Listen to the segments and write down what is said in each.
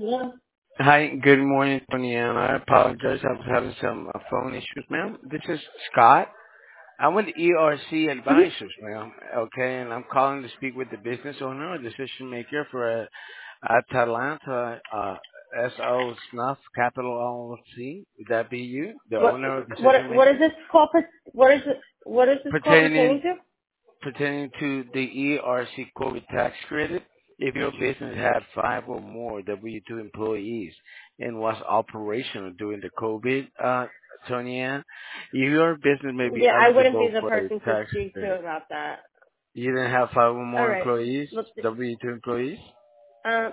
Hi, good morning, Tony. And I apologize. I was having some phone issues, ma'am. This is Scott. I'm with ERC Mhm. Advisors, ma'am. Okay, and I'm calling to speak with the business owner or decision maker for Atalanta SO Snuff Capital LLC. Would that be you, the What owner or what decision what is maker? this call? What is this call pertaining Pertaining to? pertaining to the ERC COVID tax credit, if your business had 5 or more W-2 employees and was operational during the COVID, Tony Ann, your business may be Yeah, I wouldn't be eligible the for a person to tax speak to credit. about that. You didn't have 5 or more All right. employees, Let's. W-2 employees? Um,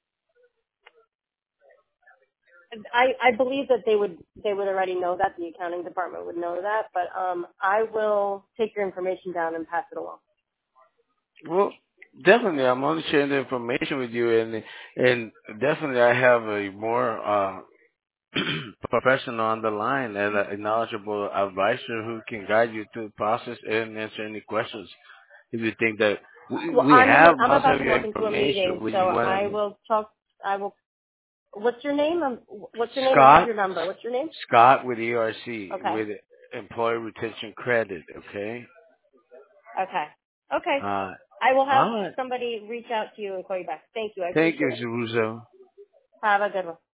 I believe that they would already know that, the accounting department would know that, but I will take your information down and pass it along. Well, definitely, I'm only sharing the information with you, and definitely I have a more professional on the line and a knowledgeable advisor who can guide you through the process and answer any questions. If you think that Well, we have I'm most about of to your walk into a information, meeting, would so you I want will talk. I will. What's your name? What's your name? I have Scott? your number. What's your name? Scott with ERC Okay. with Employee Retention Credit. Okay. Okay. Okay. Uh, I will have all right. somebody reach out to you and call you back. Thank you. I Thank you, appreciate it. Russo. Have a good one.